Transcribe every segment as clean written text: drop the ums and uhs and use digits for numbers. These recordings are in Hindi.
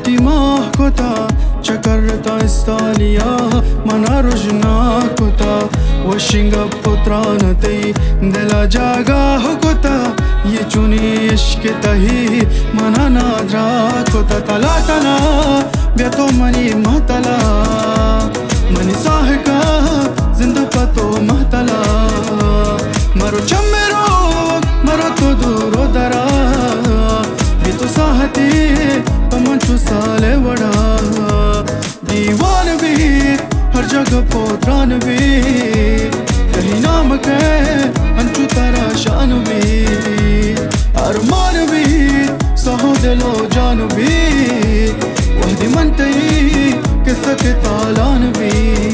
ماه كتا شكرت استاليا منا رجنا كتا وشنگ पुत्रानते दिला जागा होता ये चुनी इश्क तही मना नाद्रा कोता तला तला बेतो मनी महतला मनी साहका जिंदा पतो महतला मरो चमेरो मरो तो दूरो दरा भी तो साहती पमंचु साले वड़ा दीवान भी हर जगह पोत्रान भी कहीं नाम के अंचु तारा शान भी अरमान भी सहो दिलो जान भी वहदी मनतई किस्सा के तालान भी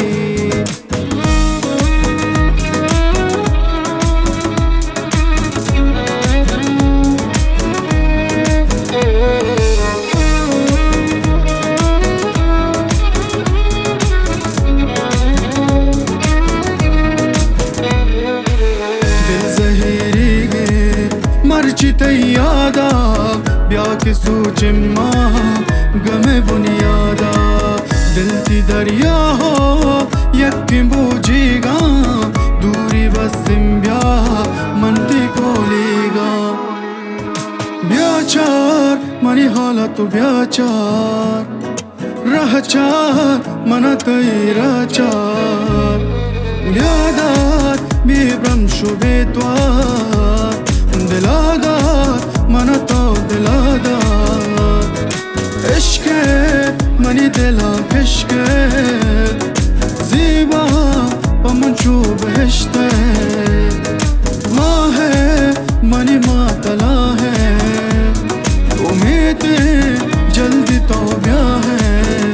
तैयादा ब्याह की सूचिम्मा गमे बुनियादा दिल की दरिया हो यक्की बूझीगा दूरी बस सिम्ब्या मनती कोलीगा ब्याचार मनी हालत ब्याचार रहचार मन तैराचार ल्यादात बिब्रम शुभेत्वार दिलादार मन तो दिलादार इश्क मनी दिला इश्क ज़ीबा पमंचू बहिश्त माँ है मनी मातला है उम्मीद जल्दी तो ब्याह है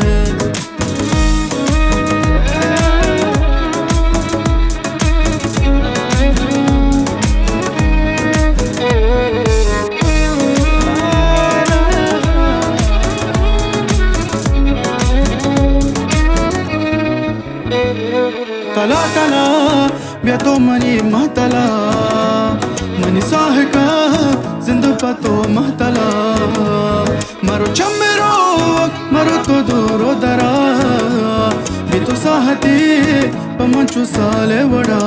तला तला बेतो मनी महतला मनी साहका जिंदा पतो महतला मरो चमेरो मरो तो दूरो दरा भी तो साहती पमंचु साले वड़ा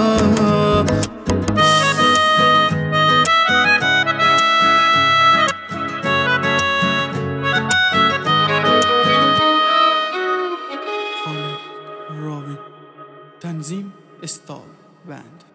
تنظيم إسطال باند.